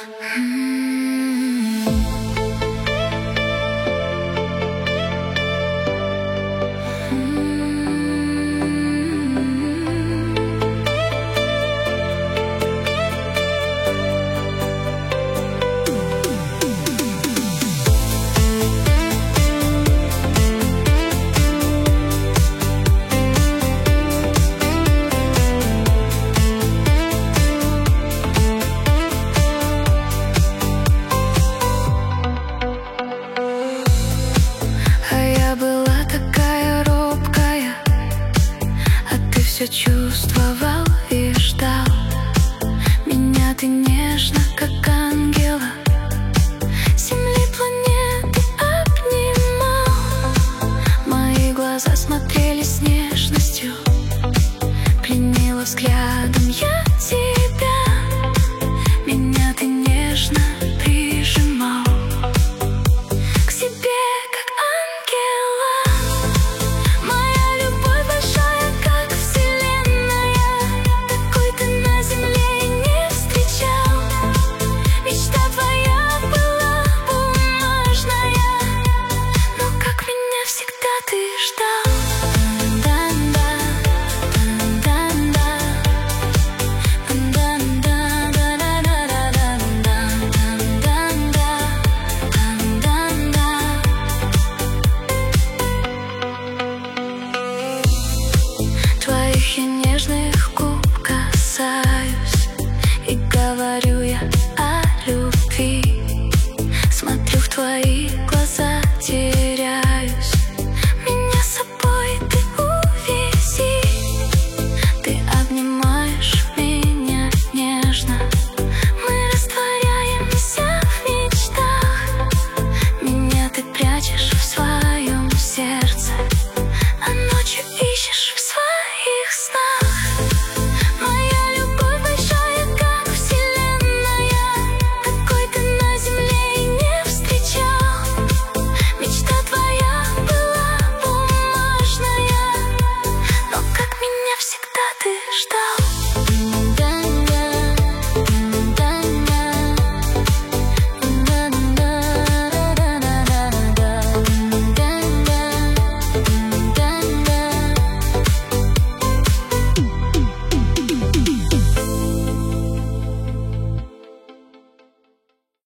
Все чувствовал и ждал меня ты нежно, как ангела, земли планеты обнимал. Мои глаза смотрели с нежностью, пленила взглядом я тебя. Меня ты нежно прижимал к себе, как ангела. Моя любовь большая, как вселенная, такой ты на земле не встречал. Мечта твоя была бумажная, но как меня всегда ты ждал. Твоих я нежных губ касаюсь и говорю